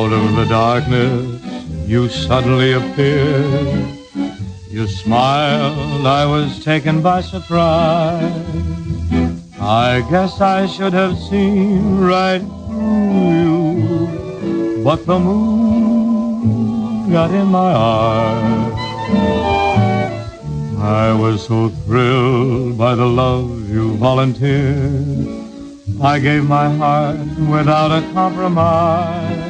Out of the darkness, you suddenly appeared. You smiled, I was taken by surprise. I guess I should have seen right through you, but the moon got in my eyes. I was so thrilled by the love you volunteered. I gave my heart without a compromise.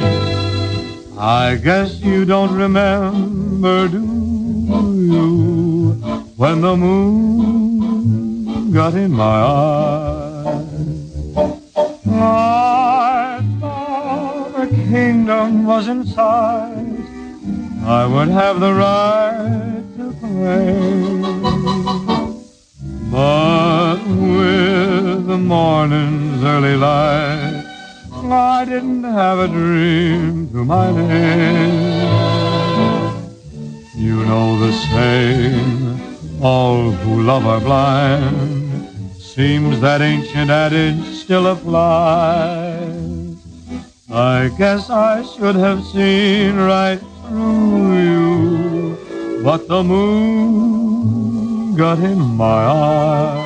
I guess you don't remember, do you, when the moon got in my eyes? I thought the kingdom was inside. I would have the right to claim. But with the morning's early light, I didn't have a dream to my name. You know the saying, all who love are blind. Seems that ancient adage still applies. I guess I should have seen right through you, but the moon got in my eyes.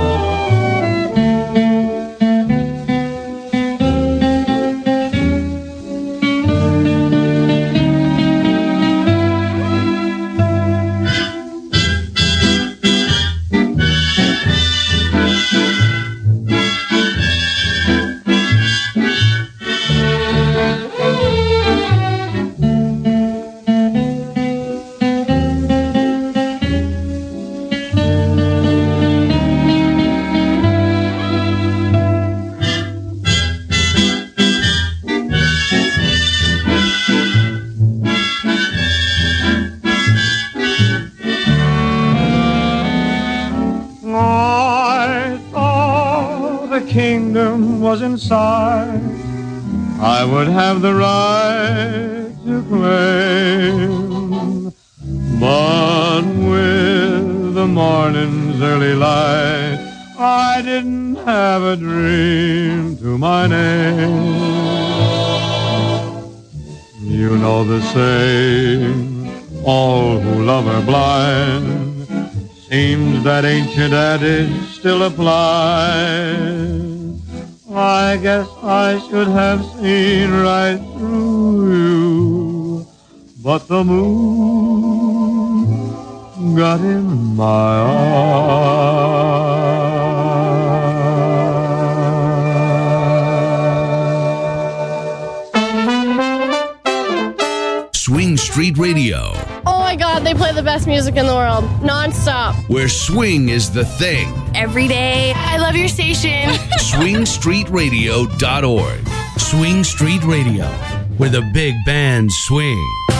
Was inside, I would have the right to claim. But with the morning's early light, I didn't have a dream to my name. You know the saying, all who love are blind. Seems that ancient adage still applies. I guess I should have seen right through you, but the moon got in my eyes. Swing Street Radio. Oh my God, they play the best music in the world, non-stop. Where swing is the thing. Every day, I love your station. SwingStreetRadio.org. Swing Street Radio, where the big bands swing.